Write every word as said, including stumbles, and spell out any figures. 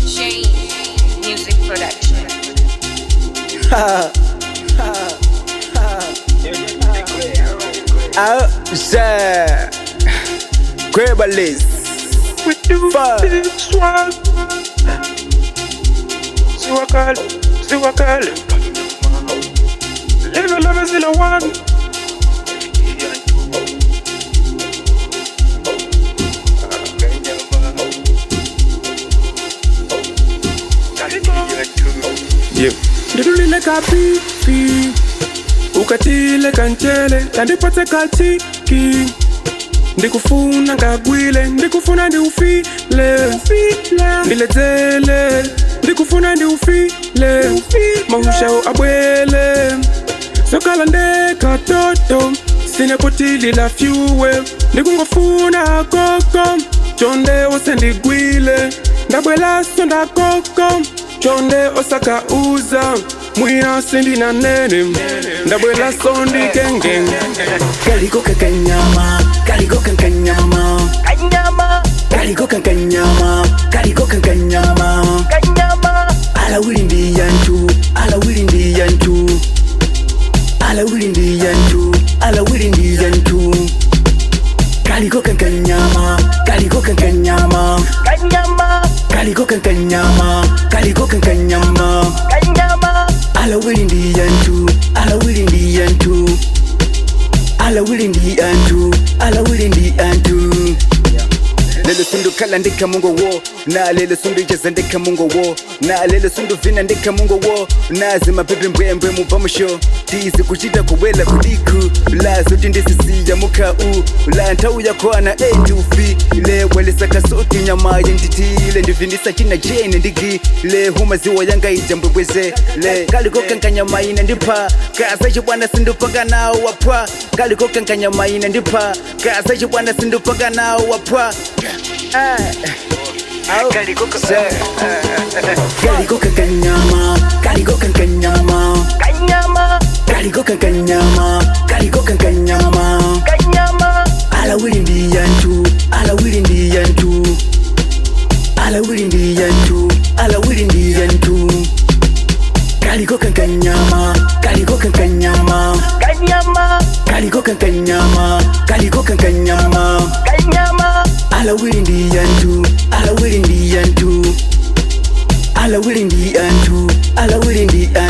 Shane Music Production. Ha ha ha. Ah, yeah. Grab a list. With you, this one. See what call, see what call. Level level zero one. Yeah. Ndidulile kapipi ukatile kanchele tandipate katiki ndikufuna ngagwile ndikufuna ndiufile ndilezele ndikufuna ndiufile mahushao abwele sokala ndekatoto sinepotilila fyuwe ndikungofuna koko chonde osendigwile ndabwelaso ndakoko chonde osaka uza mwina sindi na nene ndabwela sondi kenge Kaliko kakanyama, kaliko kakanyama, Kanyama, kaliko kakanyama, kaliko kakanyama, kanyama, ala wilindi yantu, ala wilindi yantu, ala wilindi yantu, ala wilindi yantu. Kaliko kakanyama, kaliko kakanyama, kanyama, kaliko kakanyama, kaliko kakanyama, kanyama, ala wilindi yantu, ala wilindi yantu, ala wilindi yantu, ala wilindi yantu. Lelo sundu kala ndika mungo wo na lelo sundu jeza ndika mungo wo na lelo sundu vina ndika mungo wo na zima pepe mbwembwe mupamusho tizi kuchita kuwela kudiku la zoti ndisisi ya muka u la ntau ya kwana endufi le wale saka soti nyama yenditile ndivindisa china jene ndigi le huma ziwa yanga ijambwebweze le kaliko kankanya maina ndipa kasa chibwana sindupaga na wapwa kaliko kankanya maina ndipa kasa chibwana sindupaga na wapwa Ah, oh, Kaliko kaliko kakanyama, kaliko kakanyama, kanyama, kaliko kakanyama, kaliko kakanyama. kanyama, Ala wilindi yantu, ala wilindi yantu, ala wilindi yantu, ala wilindi yantu. Kaliko kakanyama, kaliko kakanyama, kanyama, kaliko kakanyama, kaliko kakanyama. kanyama, Ala wilindi yantu, ala wilindi yantu, ala wilindi yantu, ala wilindi yantu.